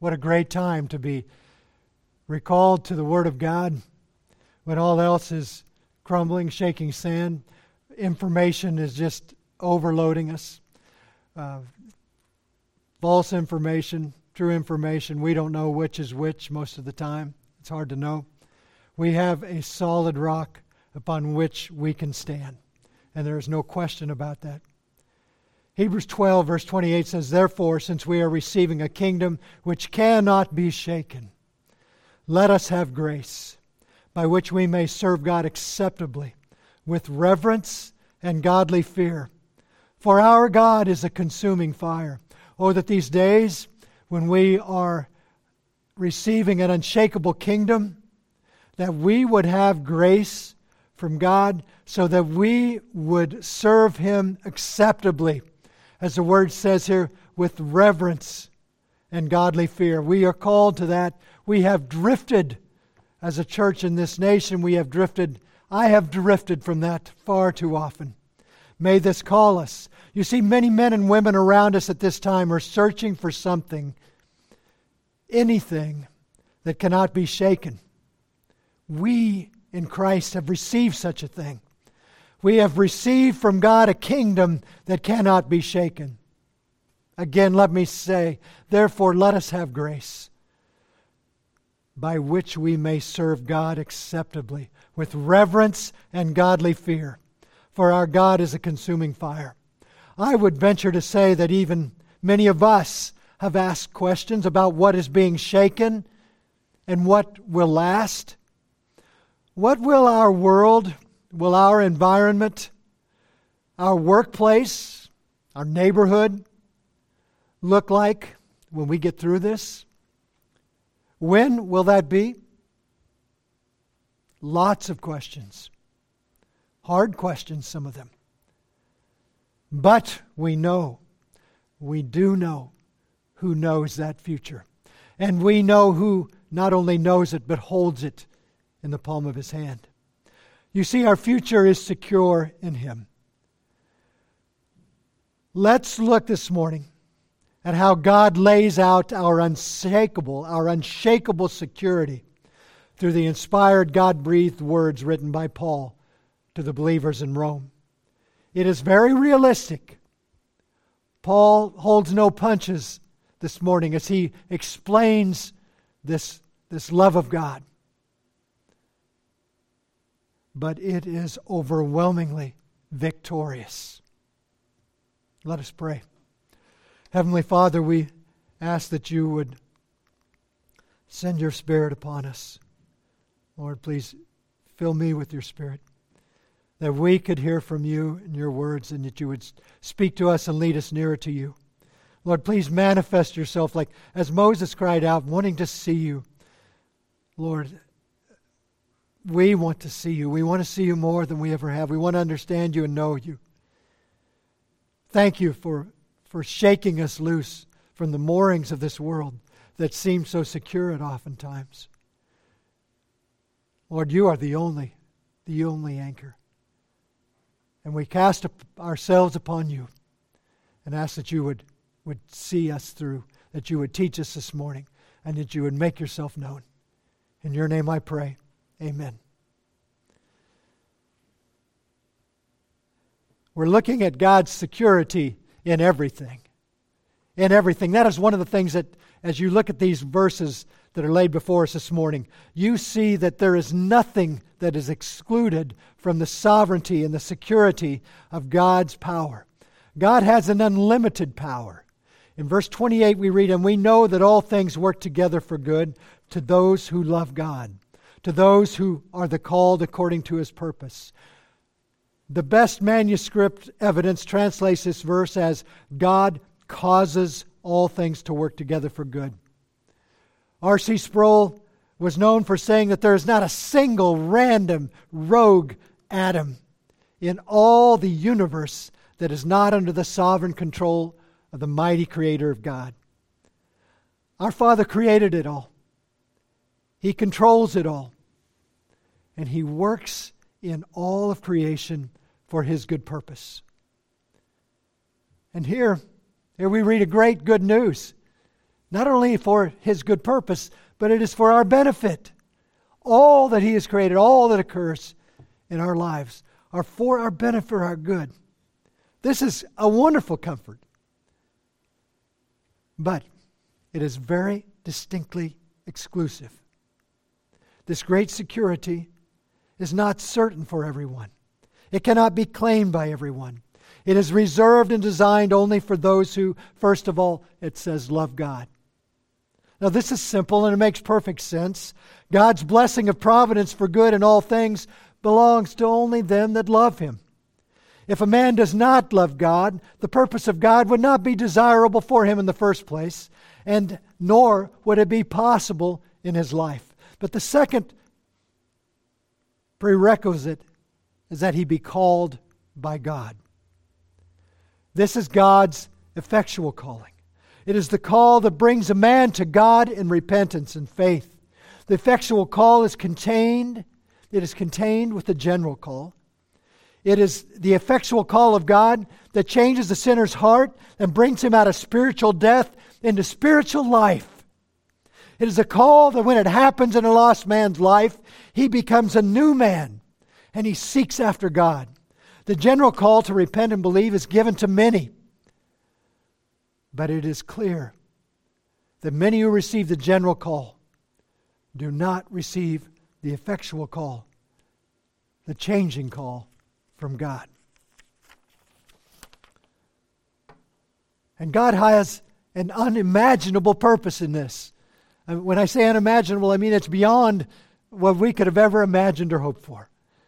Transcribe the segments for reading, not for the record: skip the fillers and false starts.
What a great time to be recalled to the Word of God when all else is crumbling, shaking sand. Information is just overloading us. False information, true information. We don't know which is which most of the time. It's hard to know. We have a solid rock upon which we can stand. And there is no question about that. Hebrews 12, verse 28 says, "Therefore, since we are receiving a kingdom which cannot be shaken, let us have grace, by which we may serve God acceptably, with reverence and godly fear. For our God is a consuming fire." Oh, that these days, when we are receiving an unshakable kingdom, that we would have grace from God so that we would serve Him acceptably. As the Word says here, with reverence and godly fear. We are called to that. We have drifted as a church in this nation. We have drifted. I have drifted from that far too often. May this call us. You see, many men and women around us at this time are searching for something, anything that cannot be shaken. We in Christ have received such a thing. We have received from God a kingdom that cannot be shaken. Again, let me say, therefore, let us have grace by which we may serve God acceptably, with reverence and godly fear. For our God is a consuming fire. I would venture to say that even many of us have asked questions about what is being shaken and what will last. What will our world, will our environment, our workplace, our neighborhood look like when we get through this? When will that be? Lots of questions. Hard questions, some of them. But we do know who knows that future. And we know who not only knows it, but holds it in the palm of His hand. You see, our future is secure in Him. Let's look this morning at how God lays out our unshakable security through the inspired, God-breathed words written by Paul to the believers in Rome. It is very realistic. Paul holds no punches this morning as he explains this love of God. But it is overwhelmingly victorious. Let us pray. Heavenly Father, we ask that You would send Your Spirit upon us. Lord, please fill me with Your Spirit, that we could hear from You and Your words, and that You would speak to us and lead us nearer to You. Lord, please manifest Yourself like as Moses cried out, wanting to see You. Lord, we want to see You. We want to see You more than we ever have. We want to understand You and know You. Thank You for shaking us loose from the moorings of this world that seem so secure at oftentimes. Lord, You are the only anchor. And we cast ourselves upon You and ask that You would see us through, that You would teach us this morning, and that You would make Yourself known. In Your name I pray. Amen. We're looking at God's security in everything. In everything. That is one of the things that, as you look at these verses that are laid before us this morning, you see that there is nothing that is excluded from the sovereignty and the security of God's power. God has an unlimited power. In verse 28 we read, "And we know that all things work together for good to those who love God, to those who are the called according to His purpose." The best manuscript evidence translates this verse as, God causes all things to work together for good. R.C. Sproul was known for saying that there is not a single random rogue atom in all the universe that is not under the sovereign control of the mighty Creator of God. Our Father created it all. He controls it all. And He works in all of creation for His good purpose. And here we read a great good news. not only for His good purpose, but it is for our benefit. All that He has created, all that occurs in our lives are for our benefit, for our good. This is a wonderful comfort. But it is very distinctly exclusive. This great security is not certain for everyone. It cannot be claimed by everyone. It is reserved and designed only for those who, first of all, it says, love God. Now this is simple and it makes perfect sense. God's blessing of providence for good in all things belongs to only them that love Him. If a man does not love God, the purpose of God would not be desirable for him in the first place, and nor would it be possible in his life. But the second prerequisite is that he be called by God. This is God's effectual calling. It is the call that brings a man to God in repentance and faith. The effectual call is contained with the general call. It is the effectual call of God that changes the sinner's heart and brings him out of spiritual death into spiritual life. It is a call that when it happens in a lost man's life, he becomes a new man and he seeks after God. The general call to repent and believe is given to many. But it is clear that many who receive the general call do not receive the effectual call, the changing call from God. And God has an unimaginable purpose in this. And when I say unimaginable, I mean it's beyond what we could have ever imagined or hoped for.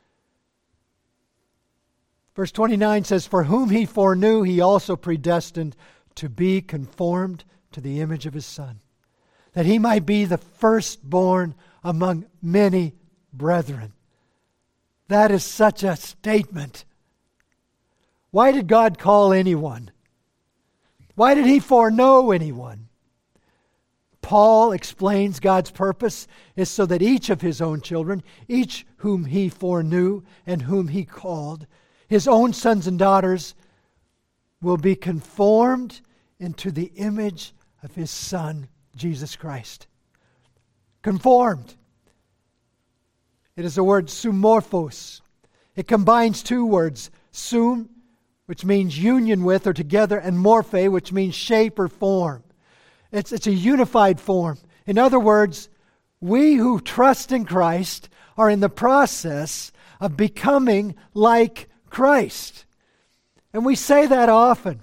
Verse 29 says, "For whom He foreknew, He also predestined to be conformed to the image of His Son, that He might be the firstborn among many brethren." That is such a statement. Why did God call anyone? Why did He foreknow anyone? Paul explains God's purpose is so that each of His own children, each whom He foreknew and whom He called, His own sons and daughters, will be conformed into the image of His Son, Jesus Christ. Conformed. It is the word sumorphos. It combines two words, sum, which means union with or together, and morphe, which means shape or form. It's a unified form. In other words, we who trust in Christ are in the process of becoming like Christ. And we say that often.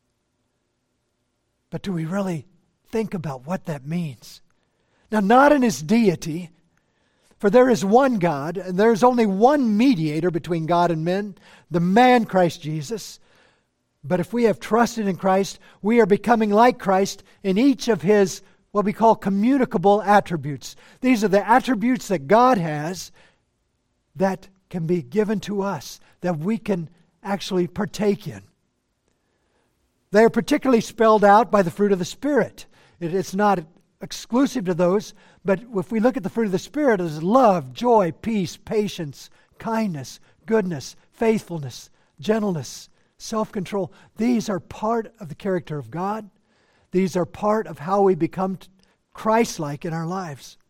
But do we really think about what that means? Now, not in His deity, for there is one God, and there is only one mediator between God and men, the man Christ Jesus. But if we have trusted in Christ, we are becoming like Christ in each of His, what we call communicable attributes. These are the attributes that God has that can be given to us, that we can actually partake in. They are particularly spelled out by the fruit of the Spirit. It's not exclusive to those, but if we look at the fruit of the Spirit, it is love, joy, peace, patience, kindness, goodness, faithfulness, gentleness, self-control. These are part of the character of God. These are part of how we become Christ-like in our lives.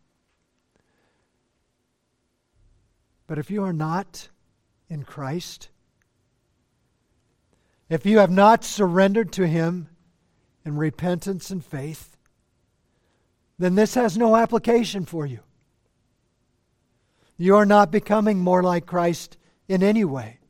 But if you are not in Christ, if you have not surrendered to Him in repentance and faith, then this has no application for you. You are not becoming more like Christ in any way.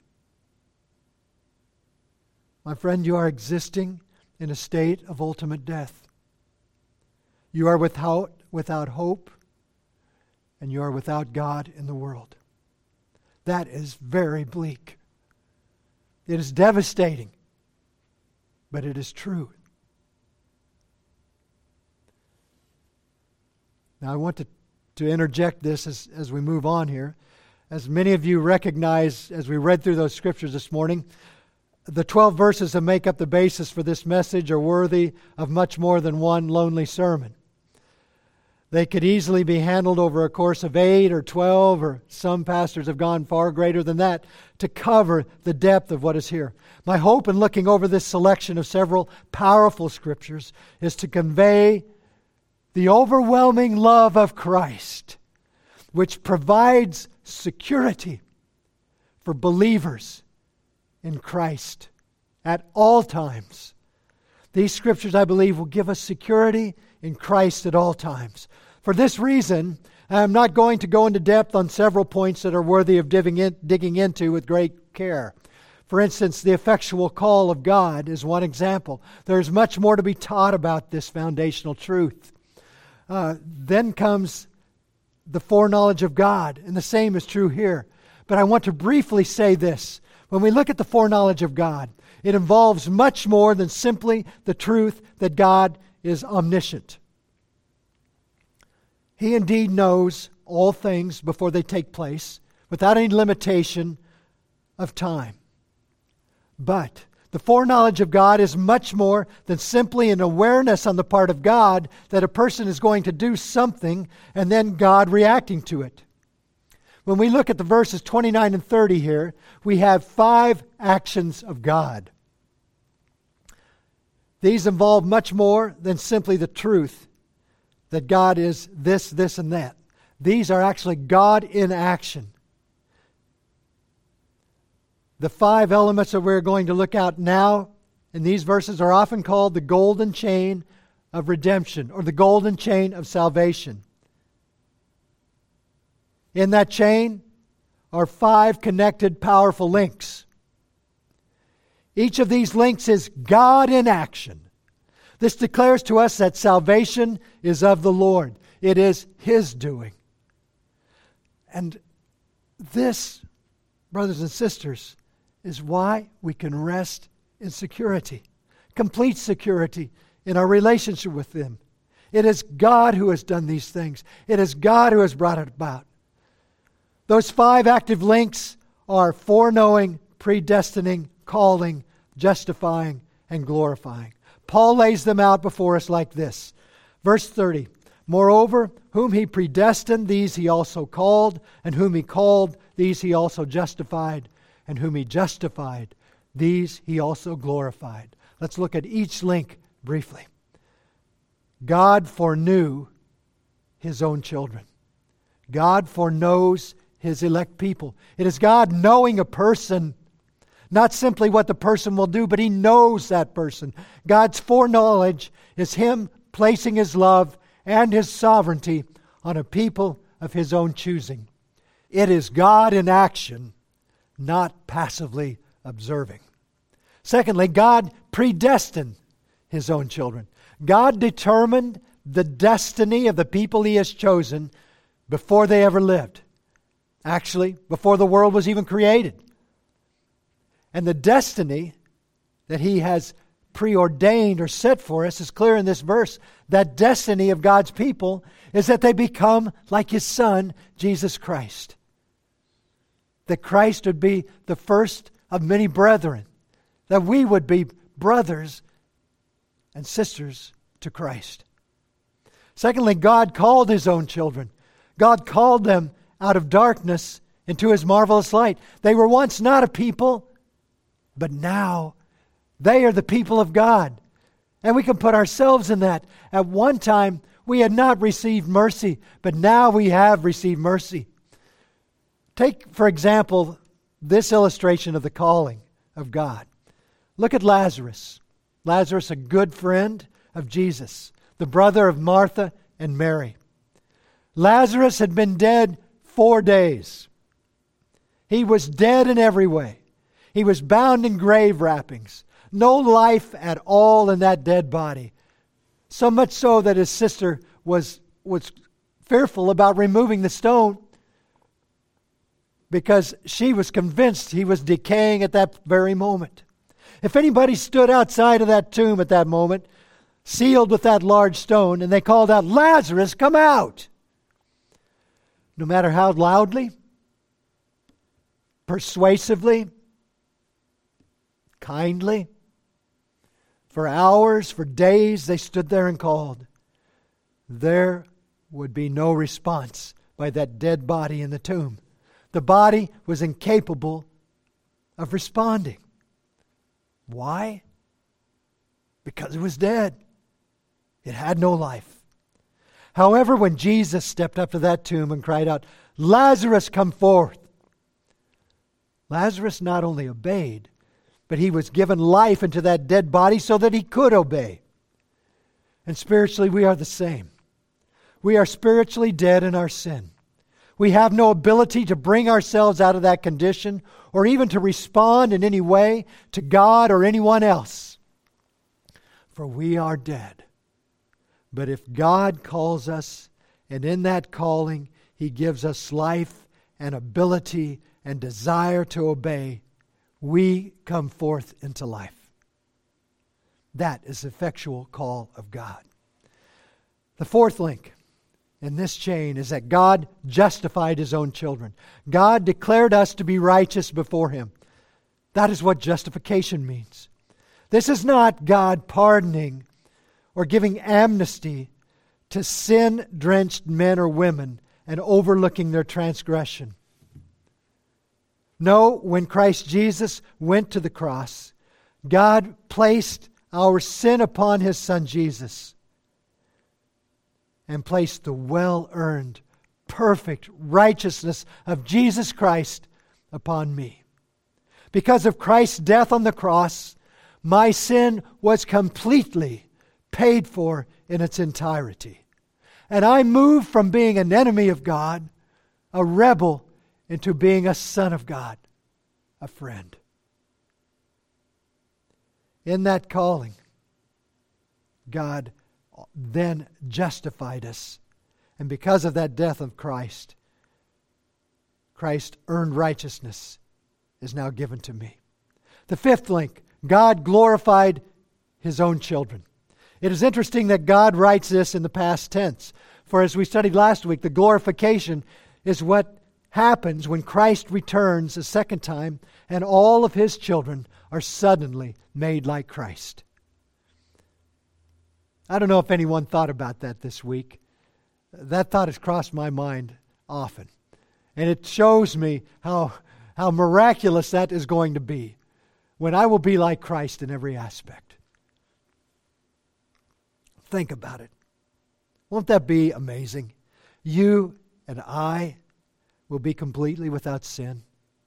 My friend, you are existing in a state of ultimate death. You are without hope, and you are without God in the world. That is very bleak. It is devastating, but it is true. Now I want to interject this as we move on here. As many of you recognize as we read through those scriptures this morning, the 12 verses that make up the basis for this message are worthy of much more than one lonely sermon. They could easily be handled over a course of 8 or 12, or some pastors have gone far greater than that, to cover the depth of what is here. My hope in looking over this selection of several powerful scriptures is to convey the overwhelming love of Christ, which provides security for believers in Christ at all times. These scriptures, I believe, will give us security in Christ at all times. For this reason, I am not going to go into depth on several points that are worthy of digging into with great care. For instance, the effectual call of God is one example. There's much more to be taught about this foundational truth. Then comes the foreknowledge of God, and the same is true here. But I want to briefly say this. When we look at the foreknowledge of God, it involves much more than simply the truth that God is omniscient. He indeed knows all things before they take place, without any limitation of time. But the foreknowledge of God is much more than simply an awareness on the part of God that a person is going to do something and then God reacting to it. When we look at the verses 29 and 30 here, we have 5 actions of God. These involve much more than simply the truth that God is this, this, and that. These are actually God in action. The 5 elements that we're going to look at now in these verses are often called the golden chain of redemption or the golden chain of salvation. In that chain are 5 connected powerful links. Each of these links is God in action. This declares to us that salvation is of the Lord. It is His doing. And this, brothers and sisters, is why we can rest in security, complete security in our relationship with Him. It is God who has done these things. It is God who has brought it about. Those 5 active links are foreknowing, predestining, calling, justifying, and glorifying. Paul lays them out before us like this. Verse 30, moreover, whom He predestined, these He also called, and whom He called, these He also justified, and whom He justified, these He also glorified. Let's look at each link briefly. God foreknew His own children. God foreknows His elect people. It is God knowing a person, not simply what the person will do, but He knows that person. God's foreknowledge is Him placing His love and His sovereignty on a people of His own choosing. It is God in action, not passively observing. Secondly, God predestined His own children. God determined the destiny of the people He has chosen before they ever lived. Actually, before the world was even created. And the destiny that He has preordained or set for us is clear in this verse. That destiny of God's people is that they become like His Son, Jesus Christ. That Christ would be the first of many brethren. That we would be brothers and sisters to Christ. Secondly, God called His own children. God called them out of darkness into His marvelous light. They were once not a people, but now they are the people of God. And we can put ourselves in that. At one time, we had not received mercy, but now we have received mercy. Take, for example, this illustration of the calling of God. Look at Lazarus. Lazarus, a good friend of Jesus, the brother of Martha and Mary. Lazarus had been dead 4 days. He was dead in every way. He was bound in grave wrappings. No life at all in that dead body. So much so that his sister was fearful about removing the stone because she was convinced he was decaying at that very moment. If anybody stood outside of that tomb at that moment, sealed with that large stone, and they called out, "Lazarus, come out!" No matter how loudly, persuasively, kindly, for hours, for days, they stood there and called. There would be no response by that dead body in the tomb. The body was incapable of responding. Why? Because it was dead. It had no life. However, when Jesus stepped up to that tomb and cried out, "Lazarus, come forth," Lazarus not only obeyed, but he was given life into that dead body so that he could obey. And spiritually, we are the same. We are spiritually dead in our sin. We have no ability to bring ourselves out of that condition or even to respond in any way to God or anyone else. For we are dead. But if God calls us, and in that calling He gives us life and ability and desire to obey, we come forth into life. That is the effectual call of God. The fourth link in this chain is that God justified His own children. God declared us to be righteous before Him. That is what justification means. This is not God pardoning or giving amnesty to sin-drenched men or women and overlooking their transgression. No, when Christ Jesus went to the cross, God placed our sin upon His Son Jesus and placed the well-earned, perfect righteousness of Jesus Christ upon me. Because of Christ's death on the cross, my sin was completely paid for in its entirety. And I moved from being an enemy of God, a rebel, into being a son of God, a friend. In that calling, God then justified us. And because of that death of Christ, Christ's earned righteousness is now given to me. The fifth link, God glorified His own children. It is interesting that God writes this in the past tense. For as we studied last week, the glorification is what happens when Christ returns a second time and all of His children are suddenly made like Christ. I don't know if anyone thought about that this week. That thought has crossed my mind often. And it shows me how miraculous that is going to be when I will be like Christ in every aspect. Think about it. Won't that be amazing? You and I will be completely without sin.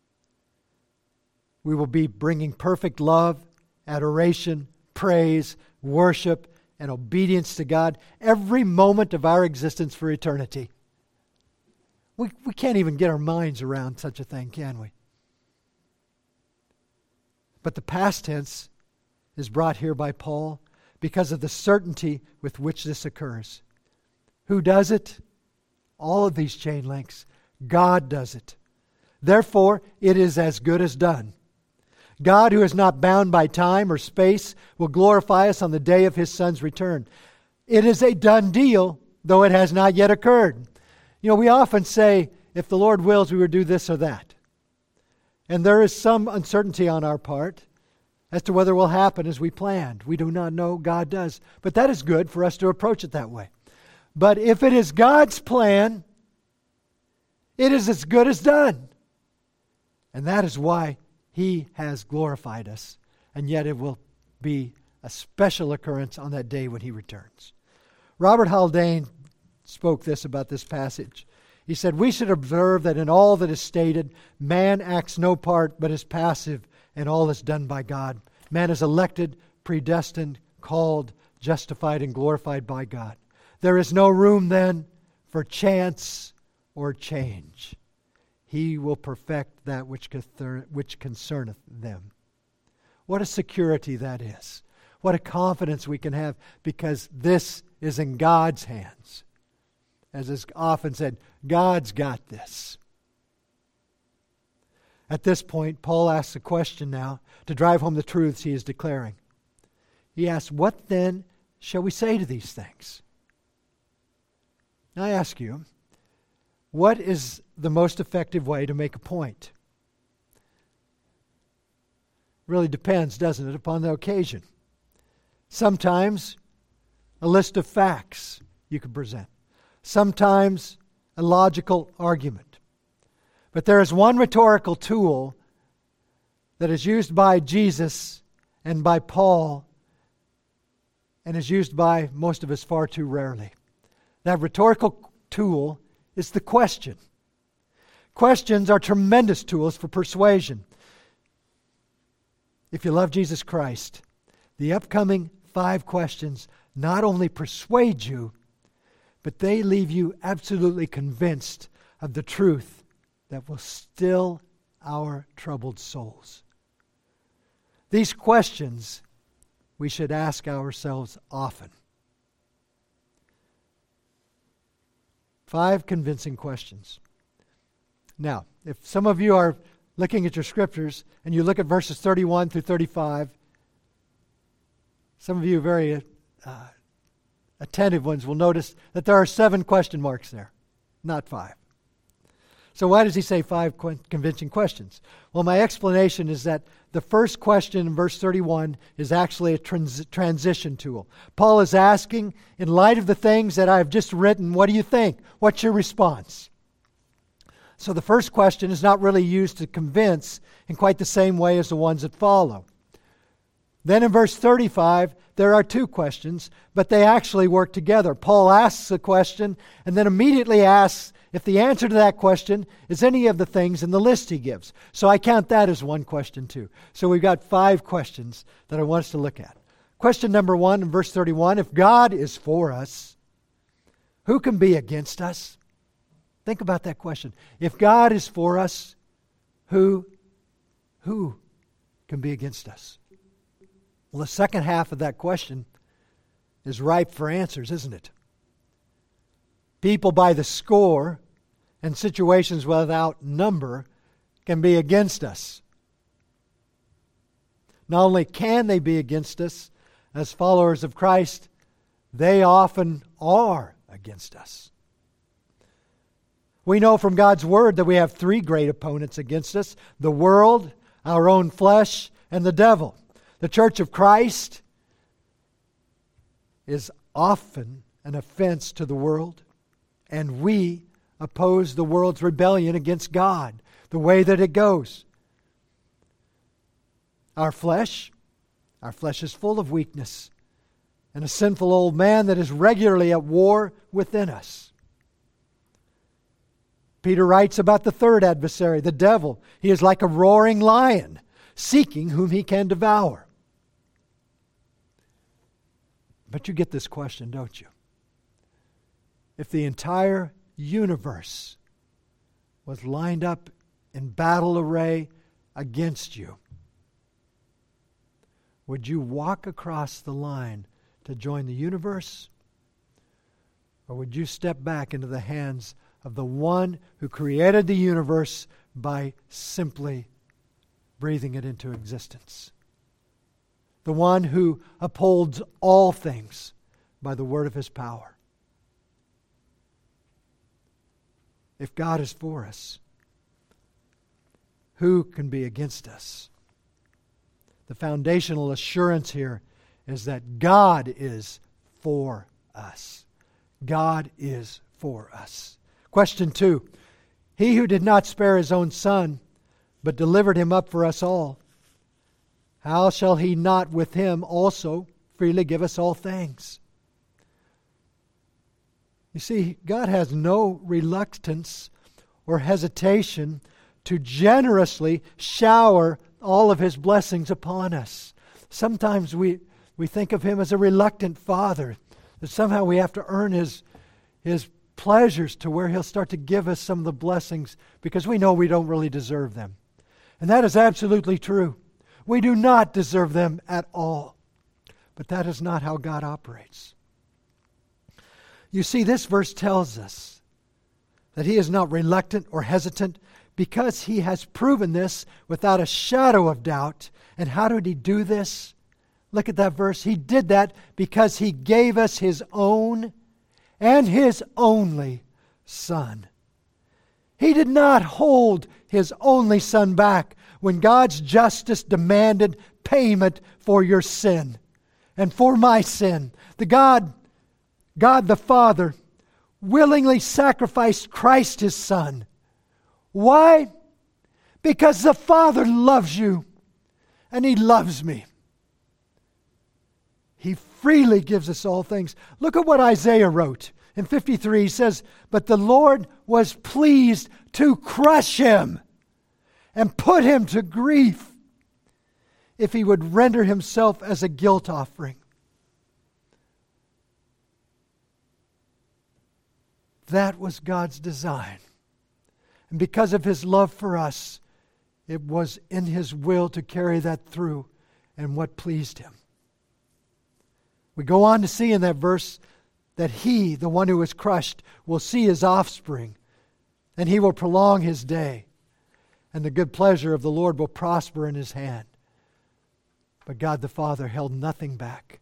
We will be bringing perfect love, adoration, praise, worship, and obedience to God every moment of our existence for eternity. We can't even get our minds around such a thing, can we? But the past tense is brought here by Paul because of the certainty with which this occurs. Who does it? All of these chain links. God does it. Therefore, it is as good as done. God, who is not bound by time or space, will glorify us on the day of His Son's return. It is a done deal, though it has not yet occurred. You know, we often say, if the Lord wills, we will do this or that. And there is some uncertainty on our part as to whether it will happen as we planned. We do not know. God does. But that is good for us to approach it that way. But if it is God's plan, it is as good as done. And that is why He has glorified us. And yet it will be a special occurrence on that day when He returns. Robert Haldane spoke this about this passage. He said, "We should observe that in all that is stated, man acts no part but is passive in all that's done by God. Man is elected, predestined, called, justified, and glorified by God. There is no room then for chance or change. He will perfect that which concerneth them." What a security that is. What a confidence we can have because this is in God's hands. As is often said, God's got this. At this point, Paul asks a question now to drive home the truths he is declaring. He asks, what then shall we say to these things? Now I ask you, what is the most effective way to make a point? Really depends, doesn't it, upon the occasion. Sometimes a list of facts you could present. Sometimes a logical argument. But there is one rhetorical tool that is used by Jesus and by Paul and is used by most of us far too rarely. That rhetorical tool is the question. Questions are tremendous tools for persuasion. If you love Jesus Christ, the upcoming 5 questions not only persuade you, but they leave you absolutely convinced of the truth that will still our troubled souls. These questions we should ask ourselves often. 5 convincing questions. Now, if some of you are looking at your scriptures and you look at verses 31 through 35, some of you very attentive ones will notice that there are 7 question marks there, not 5. So why does he say 5 convincing questions? Well, my explanation is that the first question in verse 31 is actually a transition tool. Paul is asking, in light of the things that I've just written, what do you think? What's your response? So the first question is not really used to convince in quite the same way as the ones that follow. Then in verse 35, there are 2 questions, but they actually work together. Paul asks a question and then immediately asks if the answer to that question is any of the things in the list he gives. So I count that as 1 question too. So we've got 5 questions that I want us to look at. Question number 1 in verse 31, if God is for us, who can be against us? Think about that question. If God is for us, who can be against us? Well, the second half of that question is ripe for answers, isn't it? People by the score and situations without number can be against us. Not only can they be against us, as followers of Christ, they often are against us. We know from God's Word that we have 3 great opponents against us: the world, our own flesh, and the devil. The Church of Christ is often an offense to the world, and we oppose the world's rebellion against God, the way that it goes. Our flesh is full of weakness and a sinful old man that is regularly at war within us. Peter writes about the third adversary, the devil. He is like a roaring lion, seeking whom he can devour. But you get this question, don't you? If the entire universe was lined up in battle array against you, would you walk across the line to join the universe? Or would you step back into the hands of the one who created the universe by simply breathing it into existence? The one who upholds all things by the word of his power. If God is for us, who can be against us? The foundational assurance here is that God is for us. God is for us. Question 2. He who did not spare his own son, but delivered him up for us all, how shall he not with him also freely give us all things? You see, God has no reluctance or hesitation to generously shower all of his blessings upon us. Sometimes we think of him as a reluctant father, that somehow we have to earn his pleasures to where he'll start to give us some of the blessings because we know we don't really deserve them. And that is absolutely true. We do not deserve them at all. But that is not how God operates. You see, this verse tells us that he is not reluctant or hesitant because he has proven this without a shadow of doubt. And how did he do this? Look at that verse. He did that because he gave us his own and his only Son. He did not hold his only Son back when God's justice demanded payment for your sin and for my sin. God the Father willingly sacrificed Christ his Son. Why? Because the Father loves you and he loves me. He freely gives us all things. Look at what Isaiah wrote In 53 he says, "But the Lord was pleased to crush him and put him to grief if he would render himself as a guilt offering." That was God's design. And because of His love for us, it was in His will to carry that through and what pleased Him. We go on to see in that verse that He, the one who was crushed, will see His offspring, and He will prolong His day, and the good pleasure of the Lord will prosper in His hand. But God the Father held nothing back.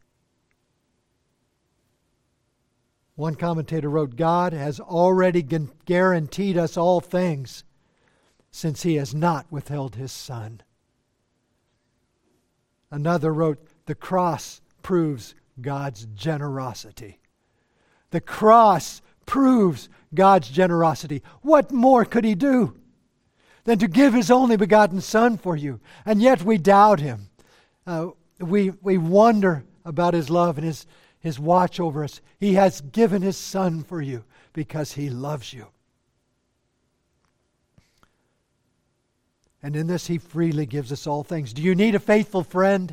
One commentator wrote, "God has already guaranteed us all things, since He has not withheld His Son." Another wrote, "The cross proves God's generosity." The cross proves God's generosity. What more could He do than to give His only begotten Son for you? And yet we doubt Him. We wonder about His love and His watch over us. He has given His Son for you because He loves you. And in this He freely gives us all things. Do you need a faithful friend?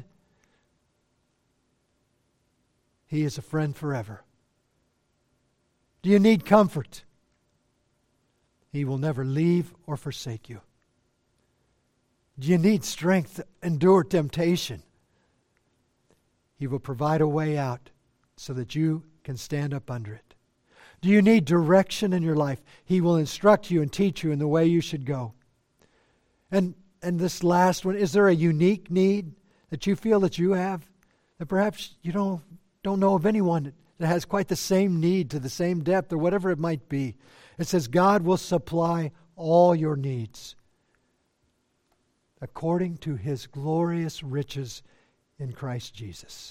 He is a friend forever. Do you need comfort? He will never leave or forsake you. Do you need strength to endure temptation? He will provide a way out so that you can stand up under it. Do you need direction in your life? He will instruct you and teach you in the way you should go. And this last one, is there a unique need that you feel that you have? That perhaps you don't know of anyone that has quite the same need to the same depth or whatever it might be. It says God will supply all your needs according to His glorious riches in Christ Jesus.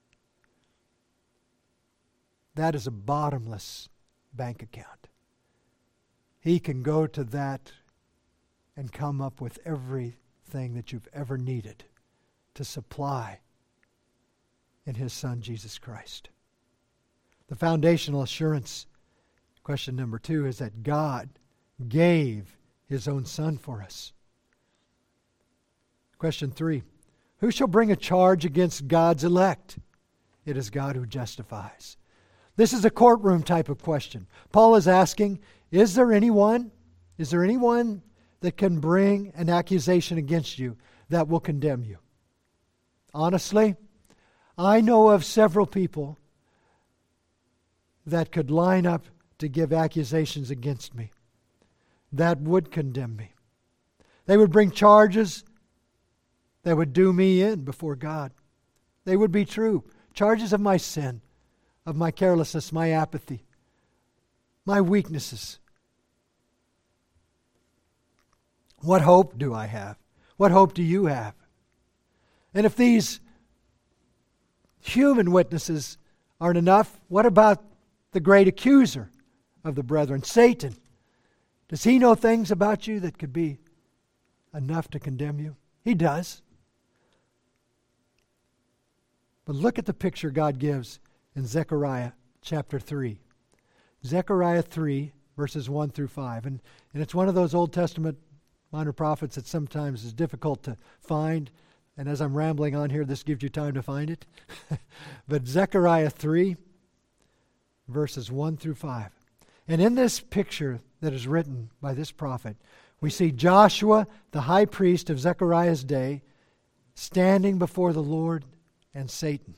That is a bottomless bank account. He can go to that and come up with everything that you've ever needed to supply in His Son, Jesus Christ. The foundational assurance, question number 2, is that God gave His own Son for us. Question 3, who shall bring a charge against God's elect? It is God who justifies. This is a courtroom type of question. Paul is asking, is there anyone that can bring an accusation against you that will condemn you? Honestly, I know of several people that could line up to give accusations against me that would condemn me. They would bring charges that would do me in before God. They would be true. Charges of my sin, of my carelessness, my apathy, my weaknesses. What hope do I have? What hope do you have? And if these human witnesses aren't enough, what about the great accuser of the brethren, Satan? Does he know things about you that could be enough to condemn you? He does. But look at the picture God gives in Zechariah chapter 3. Zechariah 3, verses 1 through 5. And it's one of those Old Testament minor prophets that sometimes is difficult to find. And as I'm rambling on here, this gives you time to find it. But Zechariah 3, verses 1 through 5. And in this picture that is written by this prophet, we see Joshua, the high priest of Zechariah's day, standing before the Lord and Satan.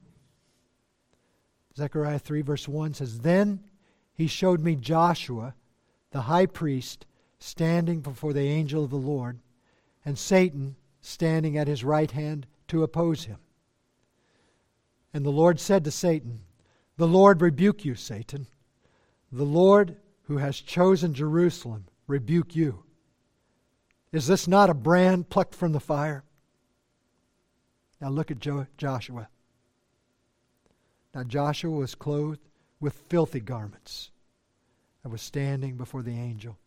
Zechariah 3, verse 1 says, Then he showed me Joshua, the high priest, standing before the angel of the Lord, and Satan standing at his right hand to oppose him. And the Lord said to Satan, The Lord rebuke you, Satan. The Lord who has chosen Jerusalem rebuke you. Is this not a brand plucked from the fire? Now look at Joshua. Now Joshua was clothed with filthy garments and was standing before the angel.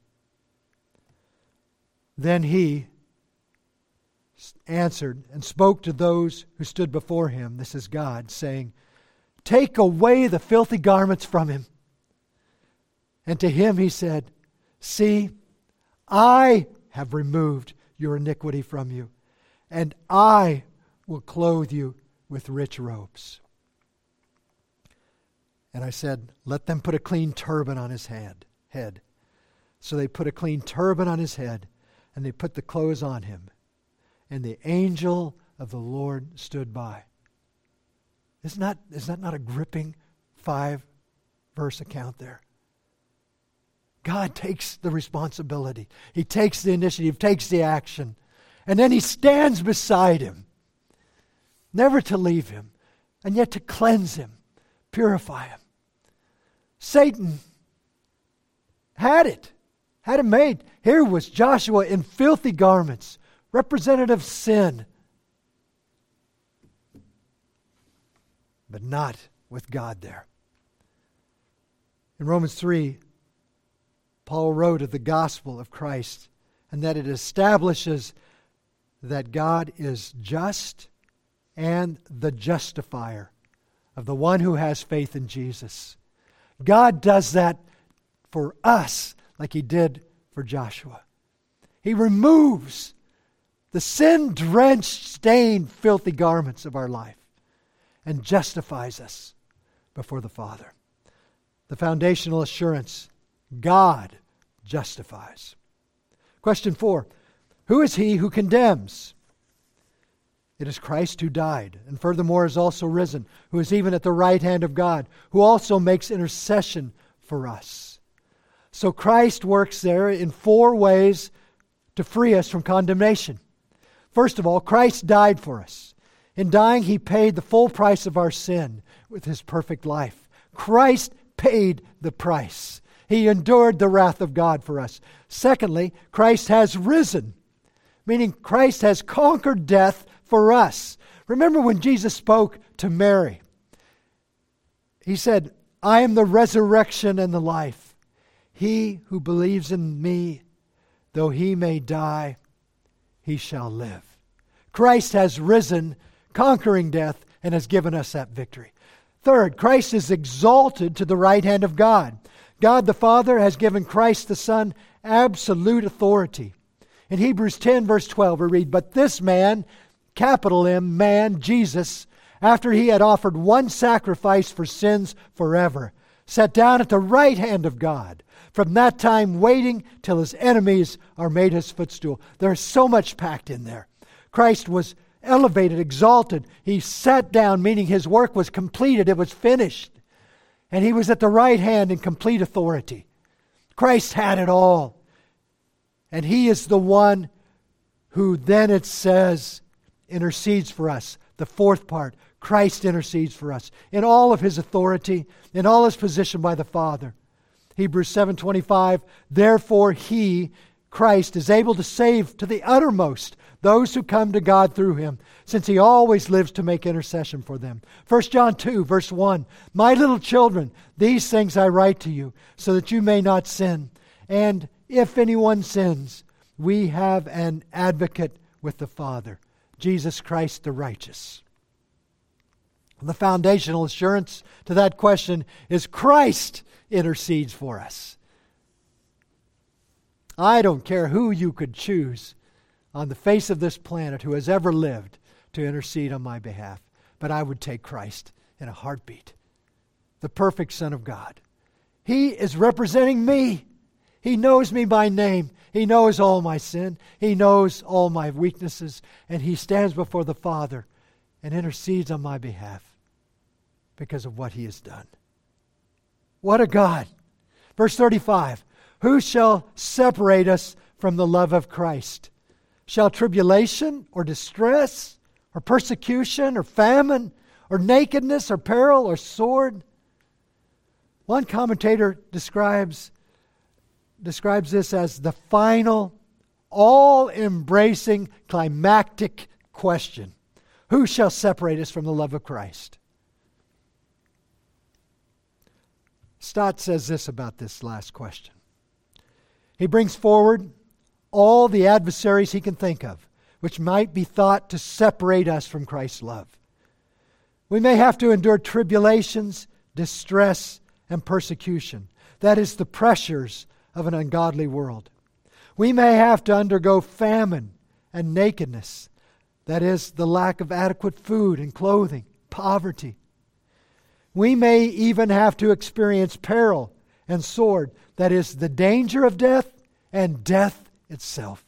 Then he answered and spoke to those who stood before him, this is God, saying, Take away the filthy garments from him. And to him he said, See, I have removed your iniquity from you, and I will clothe you with rich robes. And I said, Let them put a clean turban on his head. So they put a clean turban on his head, and they put the clothes on him. And the angel of the Lord stood by. Is that not a gripping 5-verse account there? God takes the responsibility. He takes the initiative, takes the action. And then he stands beside him, never to leave him, and yet to cleanse him, purify him. Satan had it made. Here was Joshua in filthy garments, representative of sin. But not with God there. In Romans 3, Paul wrote of the gospel of Christ and that it establishes that God is just and the justifier of the one who has faith in Jesus. God does that for us like he did for Joshua. He removes the sin-drenched, stained, filthy garments of our life and justifies us before the Father. The foundational assurance, God justifies. Question 4, who is he who condemns? It is Christ who died, and furthermore is also risen, who is even at the right hand of God, who also makes intercession for us. So Christ works there in 4 ways to free us from condemnation. First of all, Christ died for us. In dying, he paid the full price of our sin with his perfect life. Christ paid the price. He endured the wrath of God for us. Secondly, Christ has risen, meaning Christ has conquered death for us. Remember when Jesus spoke to Mary? He said, I am the resurrection and the life. He who believes in me, though he may die, he shall live. Christ has risen, conquering death, and has given us that victory. Third, Christ is exalted to the right hand of God. God the Father has given Christ the Son absolute authority. In Hebrews 10 verse 12 we read, But this man, capital M, man, Jesus, after he had offered one sacrifice for sins forever, sat down at the right hand of God. From that time waiting till his enemies are made his footstool. There's so much packed in there. Christ was elevated, exalted. He sat down, meaning his work was completed. It was finished. And he was at the right hand in complete authority. Christ had it all. And he is the one who then, it says, intercedes for us. The fourth part, Christ intercedes for us in all of his authority, in all his position by the Father. Hebrews 7:25, therefore he, Christ, is able to save to the uttermost those who come to God through him, since he always lives to make intercession for them. 1 John 2, verse 1, my little children, these things I write to you, so that you may not sin. And if anyone sins, we have an advocate with the Father, Jesus Christ the righteous. The foundational assurance to that question is Christ intercedes for us. I don't care who you could choose on the face of this planet who has ever lived to intercede on my behalf, but I would take Christ in a heartbeat, the perfect Son of God. He is representing me. He knows me by name. He knows all my sin. He knows all my weaknesses, and he stands before the Father and intercedes on my behalf because of what he has done. What a God. Verse 35, who shall separate us from the love of Christ? Shall tribulation or distress or persecution or famine or nakedness or peril or sword? One commentator describes this as the final, all-embracing, climactic question. Who shall separate us from the love of Christ? Stott says this about this last question. He brings forward all the adversaries he can think of, which might be thought to separate us from Christ's love. We may have to endure tribulations, distress, and persecution. That is the pressures of an ungodly world. We may have to undergo famine and nakedness. That is the lack of adequate food and clothing, poverty. We may even have to experience peril and sword. That is the danger of death and death itself.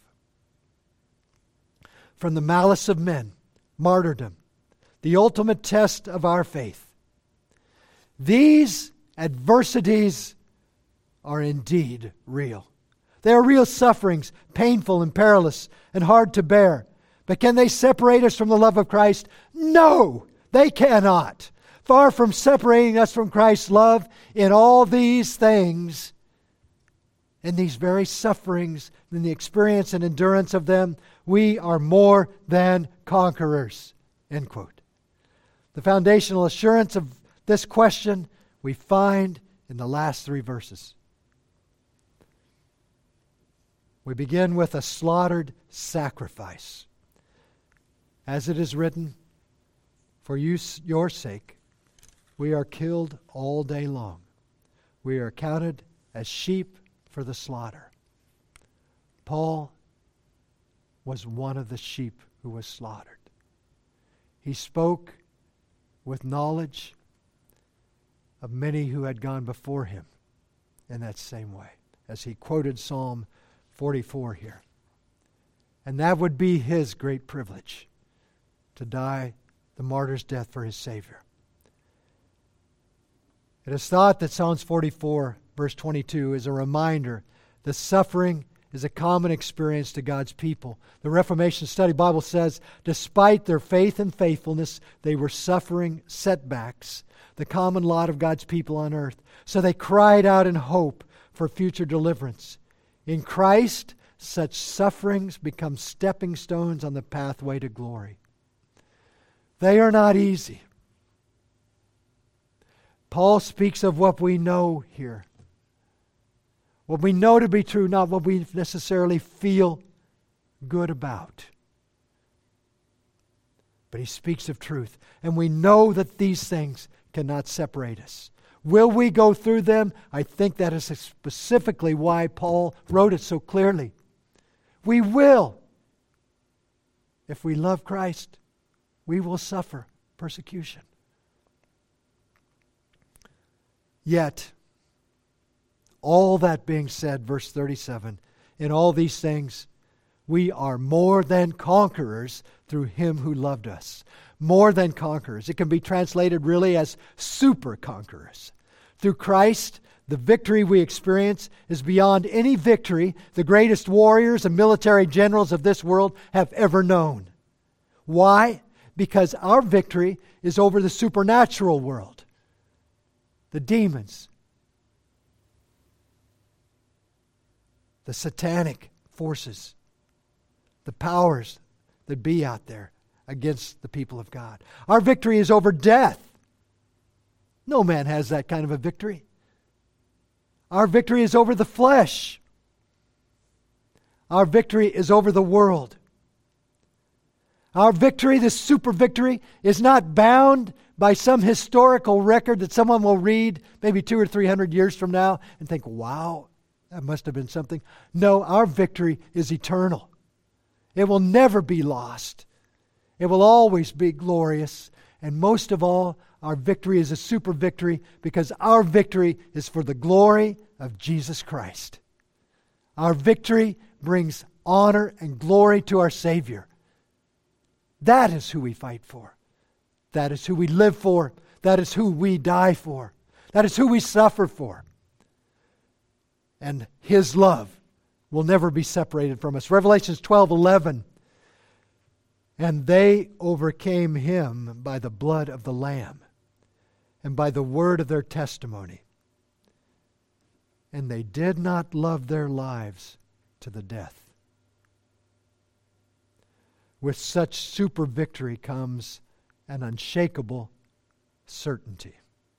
From the malice of men, martyrdom, the ultimate test of our faith. These adversities are indeed real. They are real sufferings, painful and perilous and hard to bear. But can they separate us from the love of Christ? No, they cannot. Far from separating us from Christ's love, in all these things, in these very sufferings, in the experience and endurance of them, we are more than conquerors. End quote. The foundational assurance of this question we find in the last 3 verses. We begin with a slaughtered sacrifice. As it is written, for your sake, we are killed all day long. We are counted as sheep for the slaughter. Paul was one of the sheep who was slaughtered. He spoke with knowledge of many who had gone before him in that same way, as he quoted Psalm 44 here. And that would be his great privilege, to die the martyr's death for his Savior. It is thought that Psalms 44, verse 22, is a reminder that suffering is a common experience to God's people. The Reformation Study Bible says, despite their faith and faithfulness, they were suffering setbacks, the common lot of God's people on earth. So they cried out in hope for future deliverance. In Christ, such sufferings become stepping stones on the pathway to glory. They are not easy. Paul speaks of what we know here. What we know to be true, not what we necessarily feel good about. But he speaks of truth. And we know that these things cannot separate us. Will we go through them? I think that is specifically why Paul wrote it so clearly. We will. If we love Christ, we will suffer persecution. Yet, all that being said, verse 37, in all these things, we are more than conquerors through Him who loved us. More than conquerors. It can be translated really as super conquerors. Through Christ, the victory we experience is beyond any victory the greatest warriors and military generals of this world have ever known. Why? Because our victory is over the supernatural world. The demons, the satanic forces, the powers that be out there against the people of God. Our victory is over death. No man has that kind of a victory. Our victory is over the flesh. Our victory is over the world. Our victory, this super victory, is not bound by some historical record that someone will read maybe 200 or 300 years from now and think, wow, that must have been something. No, our victory is eternal. It will never be lost. It will always be glorious. And most of all, our victory is a super victory because our victory is for the glory of Jesus Christ. Our victory brings honor and glory to our Savior. That is who we fight for. That is who we live for. That is who we die for. That is who we suffer for. And His love will never be separated from us. Revelations 12:11. And they overcame Him by the blood of the Lamb and by the word of their testimony. And they did not love their lives to the death. With such super victory comes an unshakable certainty.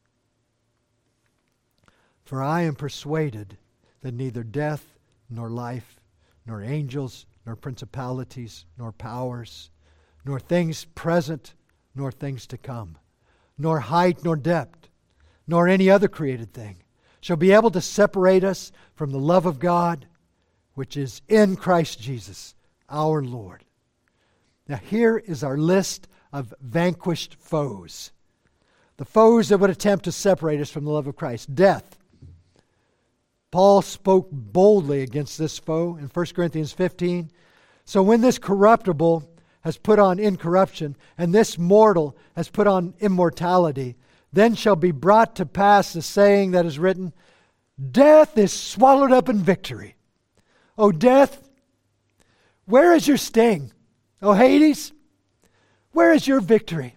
For I am persuaded that neither death, nor life, nor angels, nor principalities, nor powers, nor things present, nor things to come, nor height, nor depth, nor any other created thing shall be able to separate us from the love of God, which is in Christ Jesus, our Lord. Now here is our list of vanquished foes. The foes that would attempt to separate us from the love of Christ. Death. Paul spoke boldly against this foe in 1 Corinthians 15. So when this corruptible has put on incorruption, and this mortal has put on immortality, then shall be brought to pass the saying that is written, death is swallowed up in victory. O death, where is your sting? O Hades, where is your victory?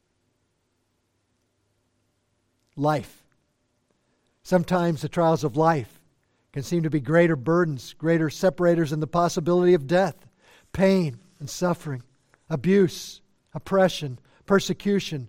Life. Sometimes the trials of life can seem to be greater burdens, greater separators than the possibility of death, pain and suffering, abuse, oppression, persecution,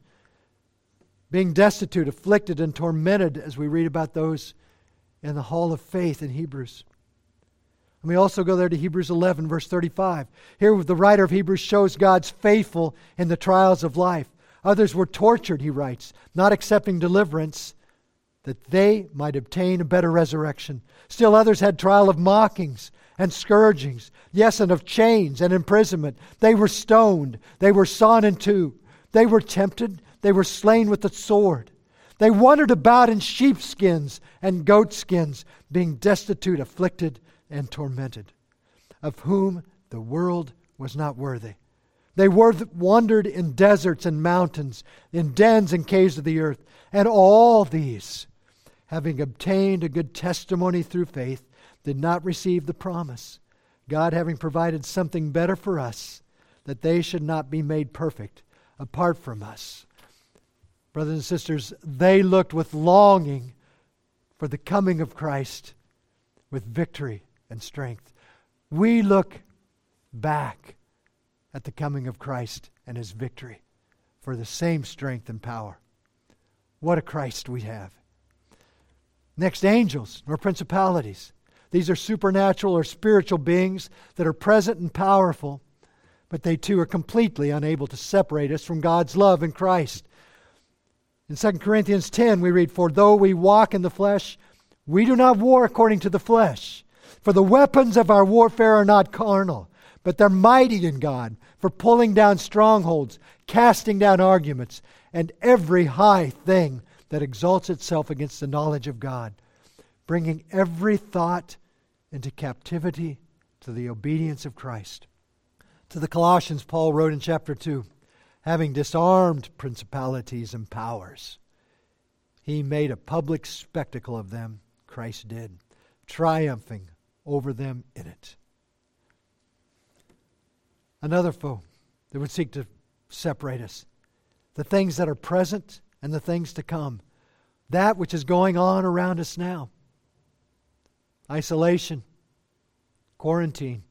being destitute, afflicted, and tormented, as we read about those in the hall of faith in Hebrews. And we also go there to Hebrews 11, verse 35. Here the writer of Hebrews shows God's faithful in the trials of life. Others were tortured, he writes, not accepting deliverance, that they might obtain a better resurrection. Still others had trial of mockings and scourgings, yes, and of chains and imprisonment. They were stoned, they were sawn in two, they were tempted, they were slain with the sword. They wandered about in sheepskins and goatskins, being destitute, afflicted, and tormented, of whom the world was not worthy. They wandered in deserts and mountains, in dens and caves of the earth. And all these, having obtained a good testimony through faith, did not receive the promise, God having provided something better for us, that they should not be made perfect apart from us. Brothers and sisters, they looked with longing for the coming of Christ with victory and strength. We look back at the coming of Christ and His victory for the same strength and power. What a Christ we have. Next, angels or principalities. These are supernatural or spiritual beings that are present and powerful, but they too are completely unable to separate us from God's love in Christ. In 2 Corinthians 10 we read, for though we walk in the flesh, we do not war according to the flesh. For the weapons of our warfare are not carnal, but they're mighty in God for pulling down strongholds, casting down arguments, and every high thing that exalts itself against the knowledge of God, bringing every thought into captivity to the obedience of Christ. To the Colossians, Paul wrote in chapter 2, having disarmed principalities and powers, He made a public spectacle of them, Christ did, triumphing over them in it. Another foe that would seek to separate us. The things that are present and the things to come. That which is going on around us now. Isolation, quarantine,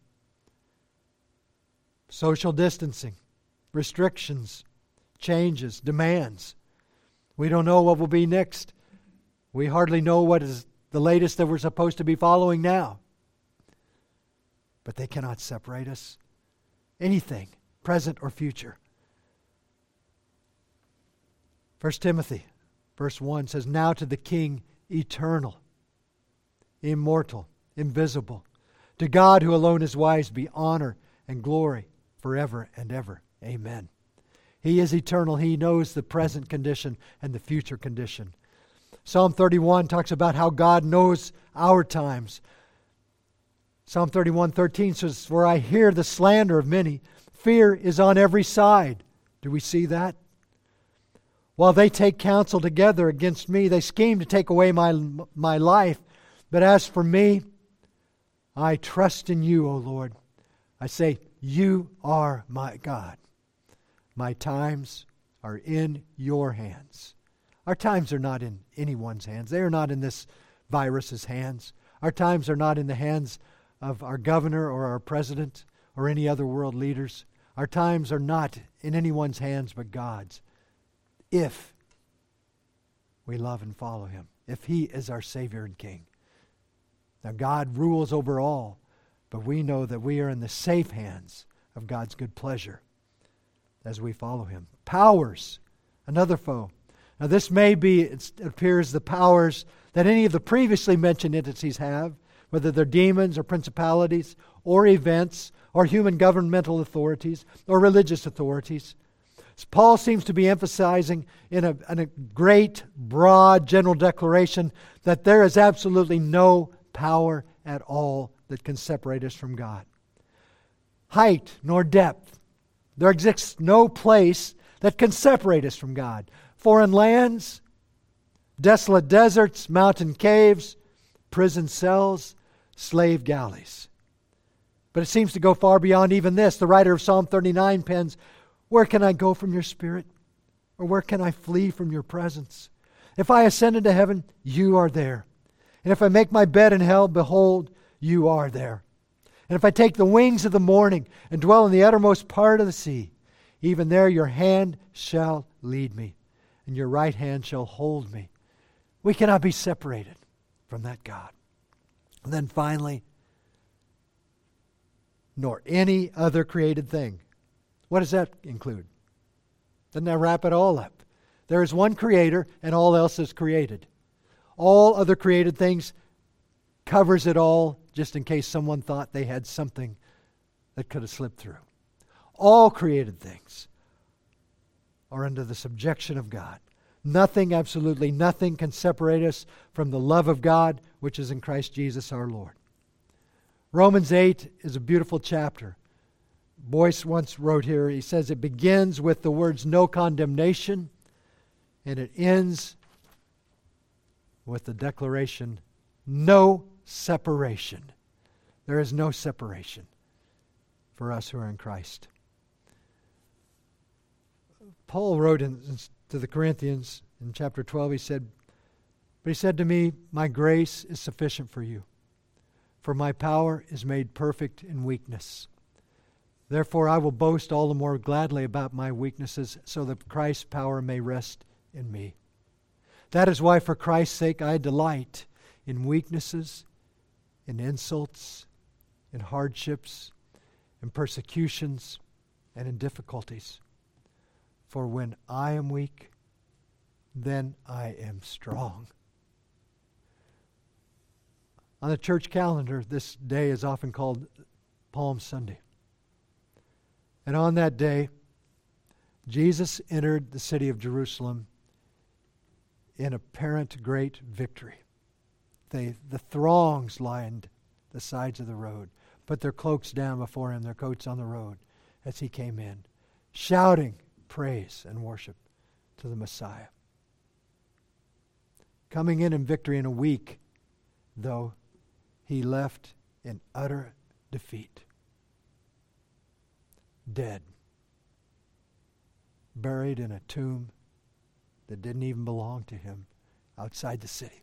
social distancing, restrictions, changes, demands. We don't know what will be next. We hardly know what is the latest that we're supposed to be following now. But they cannot separate us. Anything, present or future. 1 Timothy, verse 1 says, now to the King eternal, immortal, invisible, to God who alone is wise, be honor and glory forever and ever. Amen. He is eternal. He knows the present condition and the future condition. Psalm 31 talks about how God knows our times. Psalm 31:13 says, for I hear the slander of many. Fear is on every side. Do we see that? While they take counsel together against me, they scheme to take away my life. But as for me, I trust in you, O Lord. I say, you are my God. My times are in your hands. Our times are not in anyone's hands. They are not in this virus's hands. Our times are not in the hands of our governor or our president or any other world leaders. Our times are not in anyone's hands but God's. If we love and follow Him. If He is our Savior and King. Now God rules over all, but we know that we are in the safe hands of God's good pleasure as we follow Him. Powers, another foe. Now this may be, it appears, the powers that any of the previously mentioned entities have, whether they're demons or principalities or events or human governmental authorities or religious authorities. Paul seems to be emphasizing in a great, broad, general declaration that there is absolutely no power at all that can separate us from God. Height nor depth. There exists no place that can separate us from God. Foreign lands, desolate deserts, mountain caves, prison cells, slave galleys. But it seems to go far beyond even this. The writer of Psalm 39 pens, "Where can I go from your spirit? Or where can I flee from your presence? If I ascend into heaven, you are there. And if I make my bed in hell, behold, you are there. And if I take the wings of the morning and dwell in the uttermost part of the sea, even there your hand shall lead me, and your right hand shall hold me." We cannot be separated from that God. And then finally, nor any other created thing. What does that include? Doesn't that wrap it all up? There is one Creator, and all else is created. All other created things covers it all, just in case someone thought they had something that could have slipped through. All created things are under the subjection of God. Nothing, absolutely nothing, can separate us from the love of God, which is in Christ Jesus our Lord. Romans 8 is a beautiful chapter. Boyce once wrote here, he says it begins with the words "no condemnation," and it ends with the declaration, "no separation." There is no separation for us who are in Christ. Paul wrote to the Corinthians in chapter 12, he said to me, "My grace is sufficient for you, for my power is made perfect in weakness. Therefore I will boast all the more gladly about my weaknesses, so that Christ's power may rest in me. That is why for Christ's sake I delight in weaknesses, in insults, in hardships, in persecutions, and in difficulties. For when I am weak, then I am strong." On the church calendar, this day is often called Palm Sunday. And on that day, Jesus entered the city of Jerusalem in apparent great victory. The throngs lined the sides of the road, put their cloaks down before him, their coats on the road, as he came in, shouting praise and worship to the Messiah. Coming in victory in a week, though, he left in utter defeat. Dead. Buried in a tomb that didn't even belong to him outside the city.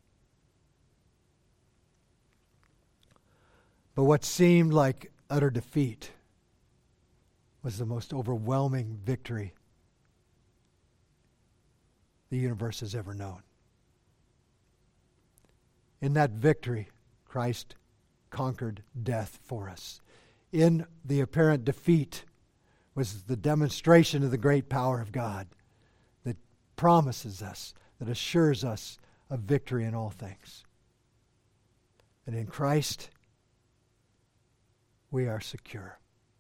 But what seemed like utter defeat was the most overwhelming victory the universe has ever known. In that victory, Christ conquered death for us. In the apparent defeat was the demonstration of the great power of God that promises us, that assures us of victory in all things. And in Christ, we are secure.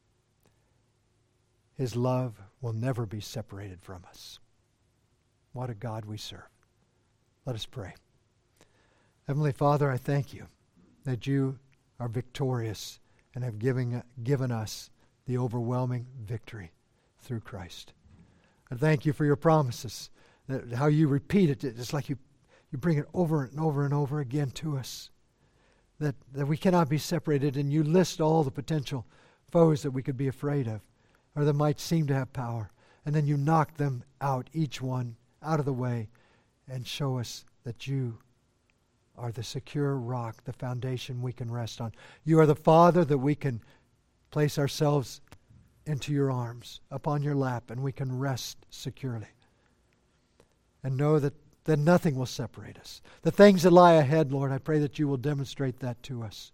His love will never be separated from us. What a God we serve. Let us pray. Heavenly Father, I thank you that you are victorious and have given us the overwhelming victory through Christ. I thank you for your promises, that how you repeat it, it's like you bring it over and over and over again to us, that we cannot be separated, and you list all the potential foes that we could be afraid of or that might seem to have power, and then you knock them out, each one out of the way, and show us that you are the secure rock, the foundation we can rest on. You are the Father that we can place ourselves into your arms, upon your lap, and we can rest securely. And know that nothing will separate us. The things that lie ahead, Lord, I pray that you will demonstrate that to us.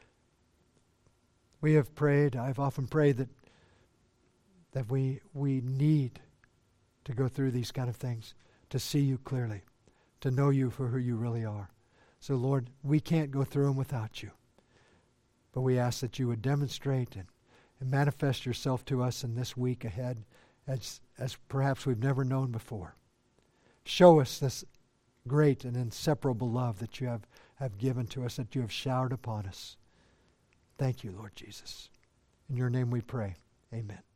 We have prayed, I've often prayed that we need to go through these kind of things, to see you clearly, to know you for who you really are. So, Lord, we can't go through them without you. But we ask that you would demonstrate and manifest yourself to us in this week ahead as perhaps we've never known before. Show us this great and inseparable love that you have given to us, that you have showered upon us. Thank you, Lord Jesus. In your name we pray. Amen.